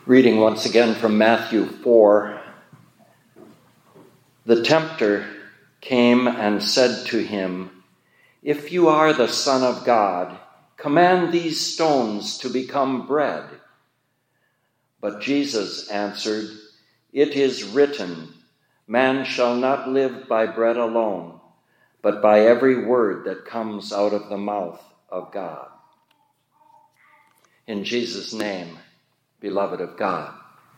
Reading once again from Matthew 4. The tempter came and said to him, "If you are the Son of God, command these stones to become bread." But Jesus answered, "It is written, man shall not live by bread alone, but by every word that comes out of the mouth of God." In Jesus' name, beloved of God,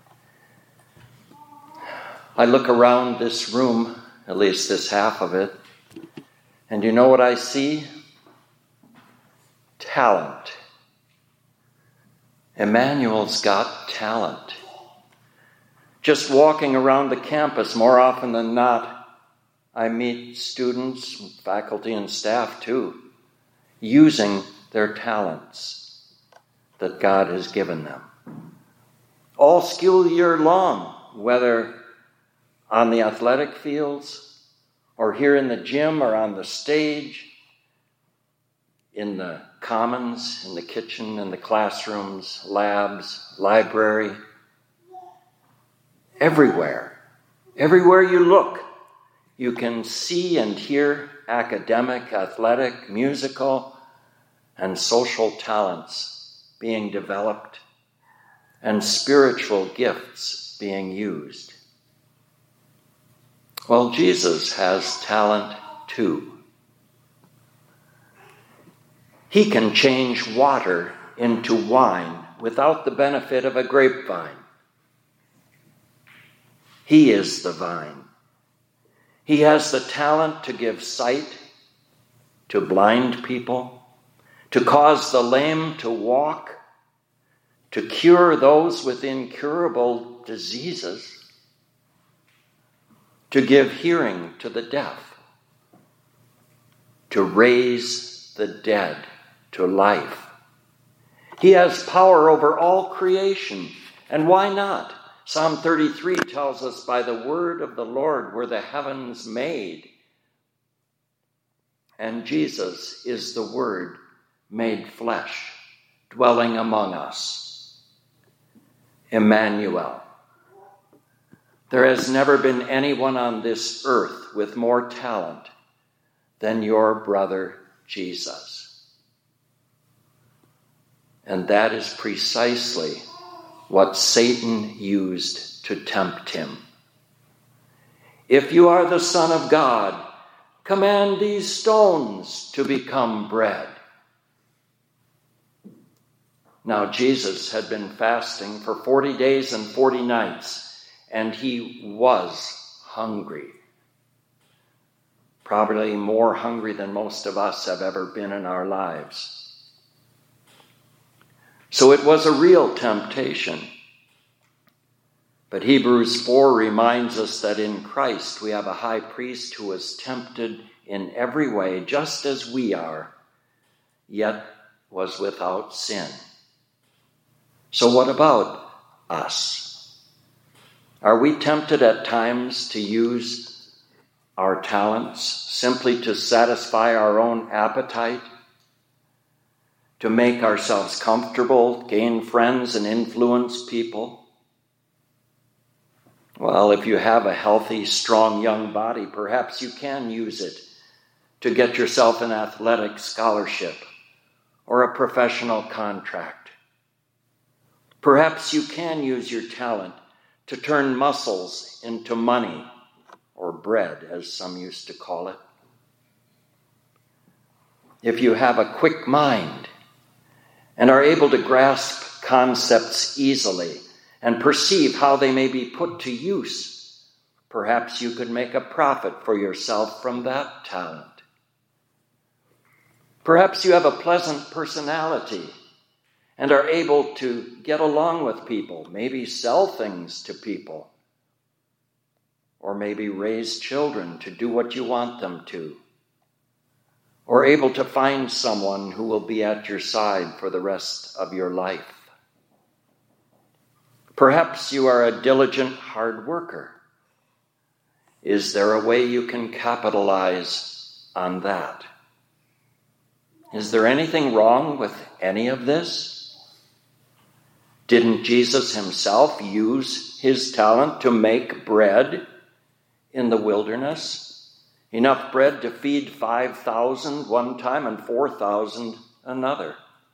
I look around this room, at least this half of it, and you know what I see? Talent. Emmanuel's got talent. Just walking around the campus, more often than not, I meet students, faculty, and staff too, using their talents that God has given them. All school year long, whether on the athletic fields or here in the gym or on the stage, in the commons, in the kitchen, in the classrooms, labs, library, everywhere. Everywhere you look, you can see and hear academic, athletic, musical, and social talents being developed and spiritual gifts being used. Well, Jesus has talent too. He can change water into wine without the benefit of a grapevine. He is the vine. He has the talent to give sight to blind people, to cause the lame to walk, to cure those with incurable diseases, to give hearing to the deaf, to raise the dead to life. He has power over all creation, and why not? Psalm 33 tells us, "By the word of the Lord were the heavens made." And Jesus is the Word made flesh, dwelling among us. Emmanuel. There has never been anyone on this earth with more talent than your brother Jesus. And that is precisely what Satan used to tempt him. "If you are the Son of God, command these stones to become bread." Now, Jesus had been fasting for 40 days and 40 nights, and he was hungry. Probably more hungry than most of us have ever been in our lives. So it was a real temptation. But Hebrews 4 reminds us that in Christ we have a high priest who was tempted in every way, just as we are, yet was without sin. So what about us? Are we tempted at times to use our talents simply to satisfy our own appetite, to make ourselves comfortable, gain friends, and influence people? Well, if you have a healthy, strong young body, perhaps you can use it to get yourself an athletic scholarship or a professional contract. Perhaps you can use your talent to turn muscles into money, or bread, as some used to call it. If you have a quick mind and are able to grasp concepts easily and perceive how they may be put to use, perhaps you could make a profit for yourself from that talent. Perhaps you have a pleasant personality and are able to get along with people, maybe sell things to people, or maybe raise children to do what you want them to, or able to find someone who will be at your side for the rest of your life. Perhaps you are a diligent hard worker. Is there a way you can capitalize on that? Is there anything wrong with any of this? Didn't Jesus himself use his talent to make bread in the wilderness? Enough bread to feed 5,000 one time and 4,000 another.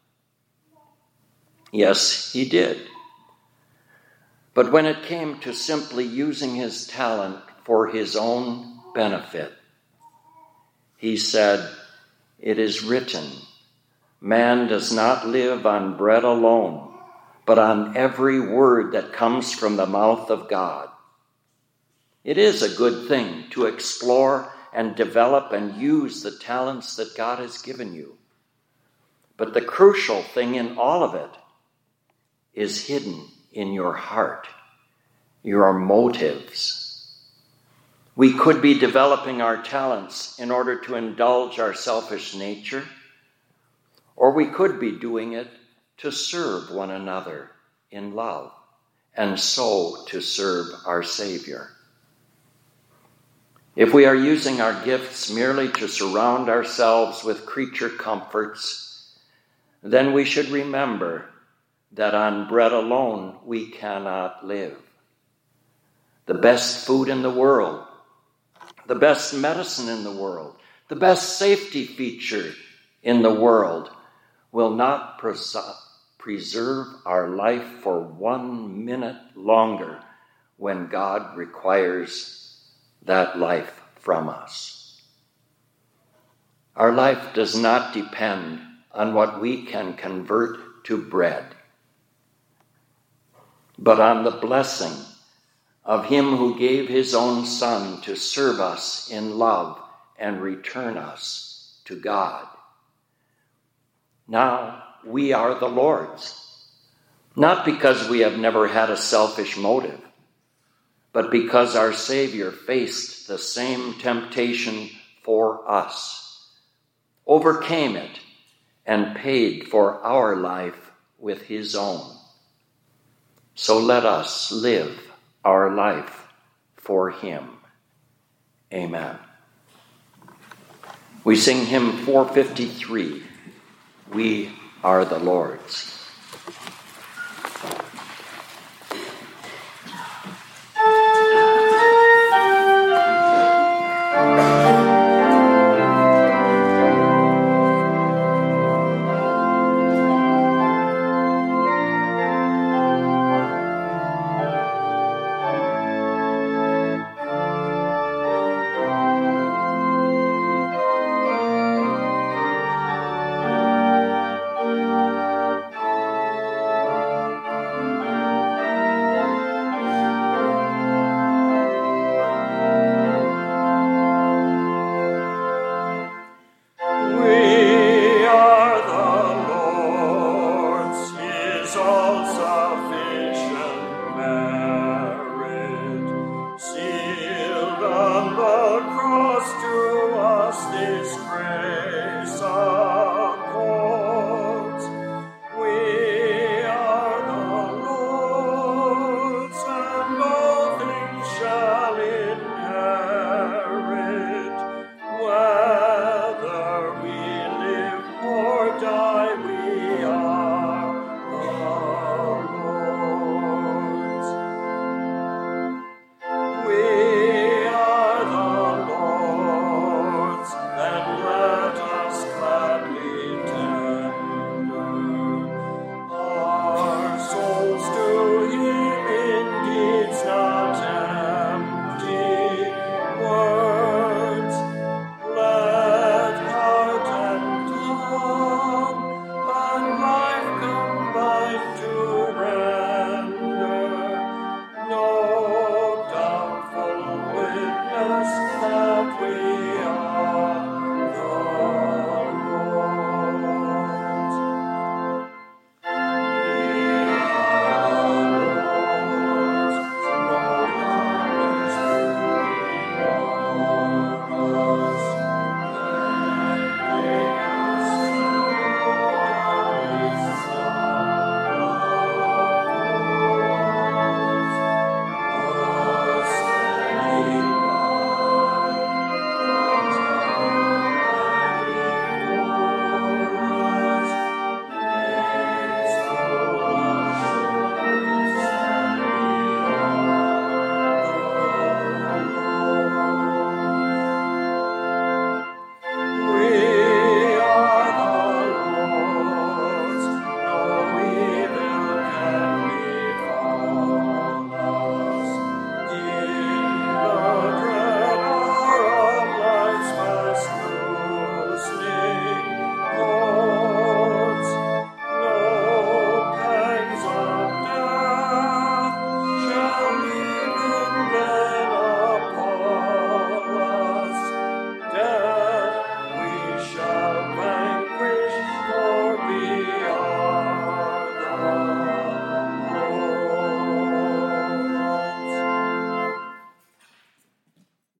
Yes, he did. But when it came to simply using his talent for his own benefit, he said, "It is written, man does not live on bread alone, but on every word that comes from the mouth of God." It is a good thing to explore and develop and use the talents that God has given you. But the crucial thing in all of it is hidden in your heart, your motives. We could be developing our talents in order to indulge our selfish nature, or we could be doing it to serve one another in love, and so to serve our Savior. If we are using our gifts merely to surround ourselves with creature comforts, then we should remember that on bread alone we cannot live. The best food in the world, the best medicine in the world, the best safety feature in the world will not preserve our life for 1 minute longer when God requires that life from us. Our life does not depend on what we can convert to bread, but on the blessing of him who gave his own Son to serve us in love and return us to God. Now we are the Lord's, not because we have never had a selfish motive, but because our Savior faced the same temptation for us, overcame it, and paid for our life with his own. So let us live our life for him. Amen. We sing hymn 453, "We Are the Lord's." All sufficient.